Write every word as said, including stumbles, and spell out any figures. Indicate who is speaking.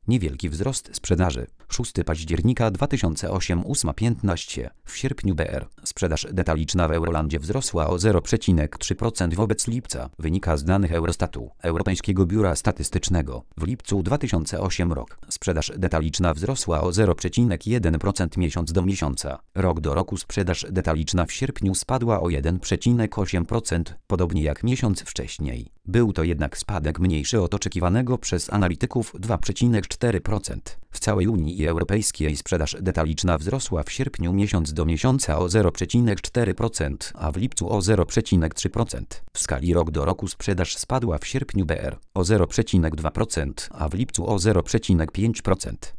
Speaker 1: Niewielki wzrost sprzedaży. szóstego października dwa tysiące ósmego ósma piętnaście. W sierpniu B R. Sprzedaż detaliczna w Eurolandzie wzrosła o zero przecinek trzy procent wobec lipca. Wynika z danych Eurostatu, Europejskiego Biura Statystycznego. W lipcu dwa tysiące ósmego rok. Sprzedaż detaliczna wzrosła o zero przecinek jeden procent miesiąc do miesiąca. Rok do roku sprzedaż detaliczna w sierpniu spadła o jeden przecinek osiem procent, podobnie jak miesiąc wcześniej. Był to jednak spadek mniejszy od oczekiwanego przez analityków dwa przecinek cztery procent. W całej Unii Europejskiej sprzedaż detaliczna wzrosła w sierpniu miesiąc do miesiąca o zero przecinek cztery procent, a w lipcu o zero przecinek trzy procent. W skali rok do roku sprzedaż spadła w sierpniu B R o zero przecinek dwa procent, a w lipcu o zero przecinek pięć procent.